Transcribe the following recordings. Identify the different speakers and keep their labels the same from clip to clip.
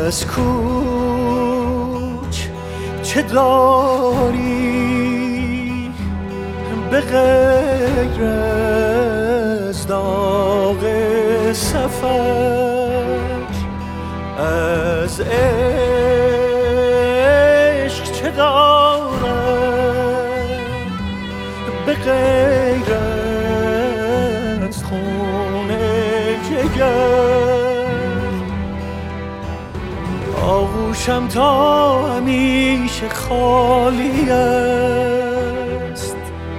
Speaker 1: از کوچ چه داری به غیر از داغ سفر؟ از عشق چه دارم به غیر از خون جگر؟ آغوشم تا همیشه خالی است،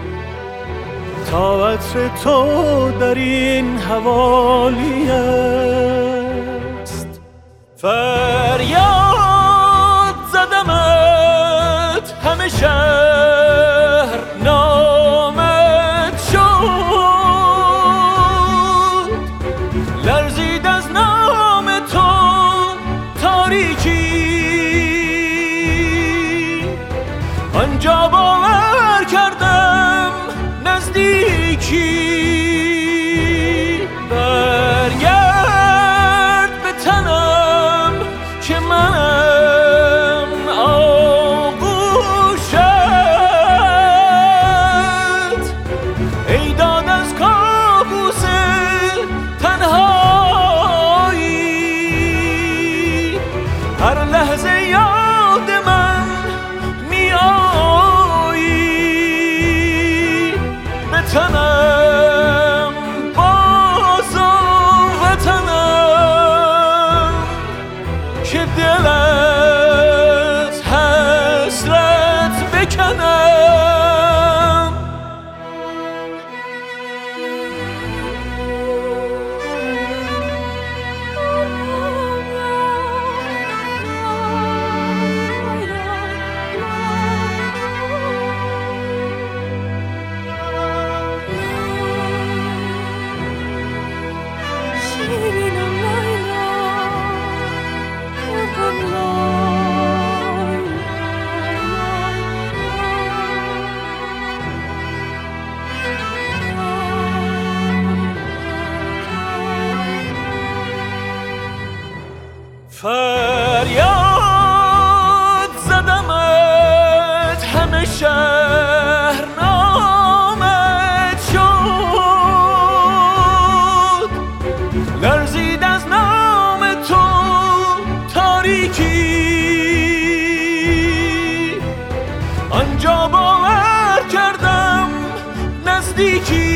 Speaker 1: تا عطر تو در این حوالی است. فریاد زدمت همه شهر نامت شد، لرزید از نام تو تاریکی، آنجا باور کردم نزدیکی. برگرد به تنم که منم آغوشت، ای داد از کابوس تنهایی، هر لحظه یاد من می آیی. به تنم باز وطنم که دل از حسرت بکنم. فریاد زدمت همه شهر نامت شد، لرزید از نام تو تاریکی، آنجا باور کردم نزدیکی.